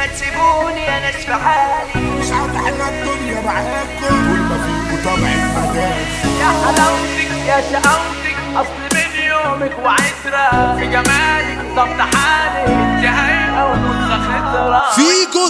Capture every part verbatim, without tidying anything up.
تسيبوني انا في حالي. مش هتحلى الدنيا معاكم طول ما فيكوا طبع المدام. يا حلاوتك يا شقاوتك اصل من يومك وعترة في جمالك ظبط حالي انت هيئة ونص خطرة. فيجو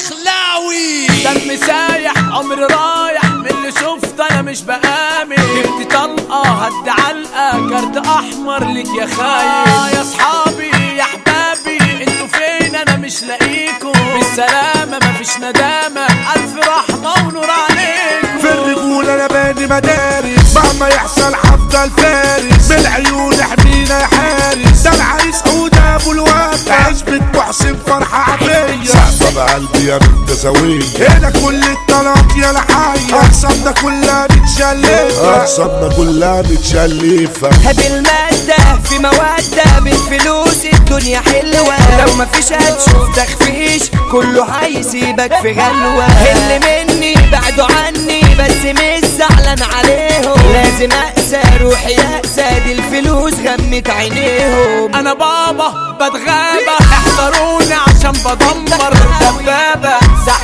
الدخلاوي دم سايح عمري رايح من اللي شفت انا مش بآمن. جبت طلقة هد علقة كارت احمر لك يا خاين. يا صحابي يا احبابي انتوا فين انا مش لاقيكم. بالسلامة مفيش ندامة الف رحمة ونور عليكم. في الرجولة انا باني مدارس مهما يحصل هفضل فارس. بالعيون احمينا يا حارس. ده العريس عود ابو الوفا عزبة محسن فرحة عافية. صعبة بقلبي يا بنت زاوية. هنا كل الطلات يا لحية. اقسامنا كلها متشلفة. اقسامنا كلها متشلفة. بالمادة في مودة بالفلوس الدنيا حلوة. لو مفيش هتشوف تخفيش كله هيسيبك في غلوة. اللي مني بعدوا عني بس مش زعلان عليهم. لازم اقسى روحي يأسى دي الفلوس غمت عينيهم. انا بابا بتغابة احذروني عشان بدمر. دبابة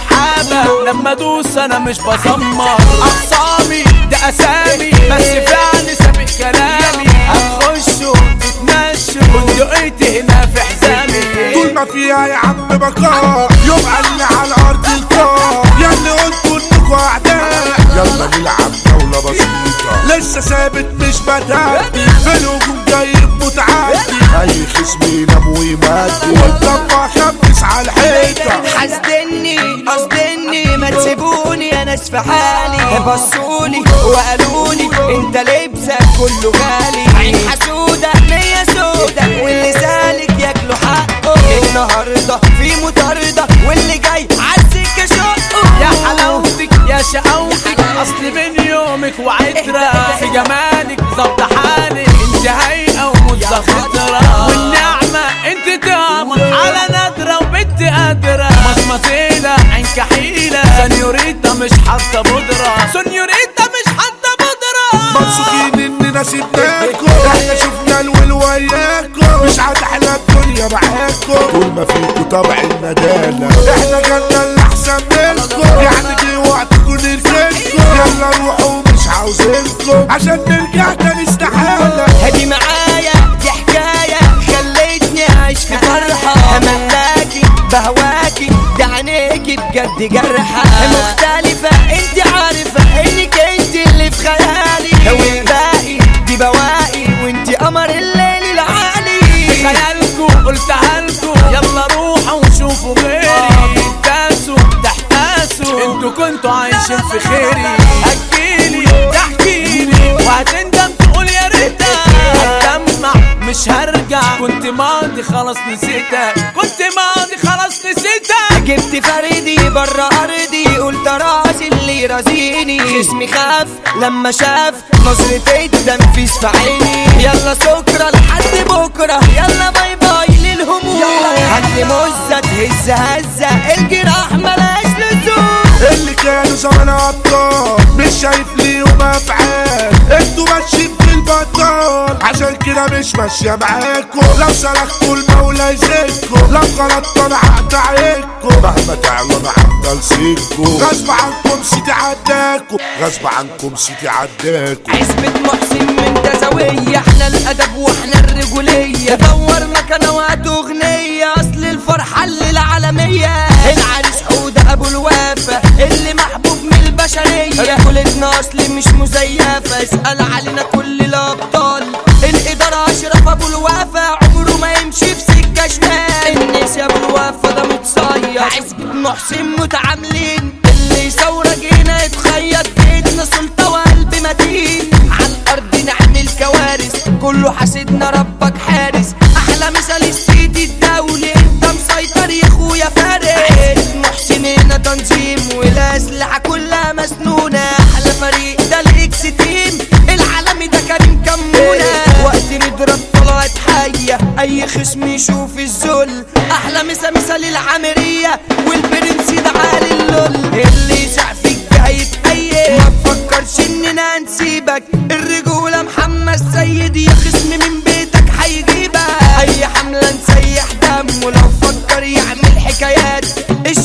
سحابة لما ادوس انا مش بزمر. اقسامي ده اسامي بس فعلي سابق كلامي. هتخشوا تتمشوا بندقيتي هنا في حزامي. طول ما فيها يا عم بقاء يبقى اللي على الارض القاع. يا اللي قلتوا انكوا اعداء يلا نلعب جولة بسيطة. لسه ثابت مش بتعدي في الهجوم جايب متعدي. اي خصم ينام ويمدي والضبع خمس على الحيطة. حسدني قصدني ما تسيبوني انا في حالي. بصولي وقالولي انت لبسك كله غالي. عين حسودة نية سودة واللي سالك ياكلوا حقه. النهاردة في مطاردة واللي جاي عالسكة شقه. يا حلاوتك يا شقاوتك اصل من يومك وعترة في جمالك ظبط حالي انت هيئة ومدة خطرة. والنعمة انت تامر على نادرة وبنت قادرة. مصمتيلة عين كحيلة سنيوريتا مش حاطة بودرة. سنيوريتا مش حاطة بودرة. مبسوطين اننا سيبناكم احنا شفنا الول وياكم. مش هتحلى الدنيا معاكم طول ما فيكوا طبع الندالة. احنا جالنا اللي احسن منكم يعني جه وقتكم نركنكم. يلا روحوا مش عاوزينكم عشان نرجع تاني استحالة. هدي معايا دي حكاية خليتني اعيش في فرحة. هملاكي بهواكي دي عينيكي بجد جرحة. مختلفة انت عارفة انك انت اللي في خيالي. والباقي دي بواقي وانت قمر الليل العالي. خيالكو قلتها لكو يلا روحوا وشوفوا غيري. تاسوا تحتاسوا انتوا كنتوا عايشين في خيري. هتجيلي تحكيلي وهتندم تقول يا ريتك. هتدمع مش هرجع كنت ماضي خلاص نسيتك. كنت ماضي خلاص نسيتك. جبت فردي برا ارضي قلت راسي اللي رازيني. خصمي خاف لما شاف نظرة التنفيذ في عيني. يلا سكرة لحد بكرة يلا باي باي للهموم. هدي مزة تهز هزة الجراح ملاش لزوم. اللي كانوا زمان ابطال مش شايف ليهم افعال. انتوا ماشيين في البطال عشان كده مش ماشية معاكم. لو سلكتوا المولى يزيدكم لو غلطتوا انا هقطع عينكم. مهما تعلوا انا هفضل سيدكم. غصب عنكم سيدي عداكم غصب عنكم سيدي عداكم. عزبة محسن من تزاوية احنا الادب واحنا الرجولية. دور مكانة وقت اغنية اصل الفرحة اللي العالمية. العريس حودة ابو الوفا اللي محبوب من البشرية. رجولتنا اصلي مش مزيفة اسأل علينا كل الابطال. الادارة اشرف ابو الوفا عمره ما يمشي في سكة شمال. الناس يا ابو الوفا ده متصير. عزبة محسن متعاملين اللي يصور جينا يتخيط. بيتنا سلطة وقلب متين على الارض نعمل كوارث. كله حاسدنا ربك حارس. احلى مثال السيدي الدولي انت مسيطر يا اخويا فارس. محسن هنا تنظيم والاسلحة كلها مسنونة. احلى فريق ده الاكس تيم العالمي ده كريم كمونة. وقت نضرب طلعت حية اي خصم يشوف الذل. احلى مسا مثال العامرية والبرنس ده عالي اللول. اللي يسع فيك ده هيتأيد ما تفكرش اننا نسيبك. الرجولة محمد سيد يا خصم من بيتك هيجيبك. اي حملة نسيح دم ولو فكر يعمل حكايات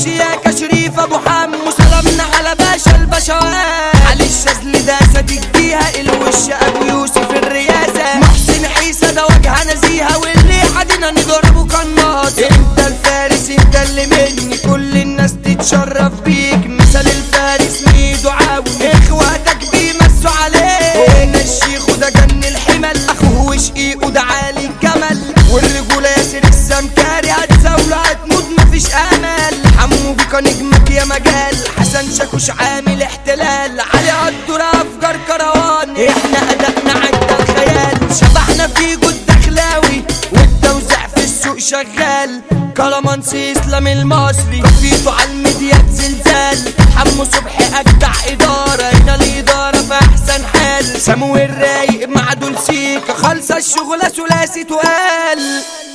راسك. انت الفارس انت اللي مني، كل الناس تتشرف بيك. مثل الفارس ميدو عاون، اخواتك بيمسوا عليه. هنا الشيخ وده جن الحمل، اخوه وشقيقه ده عالي الجمل. والرجولة ياسر السمكاري، هتزاوله هتموت مفيش امل. حمو بيكا نجمك يا مجال، حسن شاكوش عامل احتلال. علي قدر افجار كروان، احنا ادائنا عدى الخيال. شبحنا في جود دخلاوي، والتوزيع في السوق شغال. كلامانسي اسلام المصري، كفيته على الميديات زلزال. حمو صبحي اجدع اداره، هنا الاداره في احسن حال. سمو الرايق مع دول سيكا، خالصه الشغله ثلاثي تقال.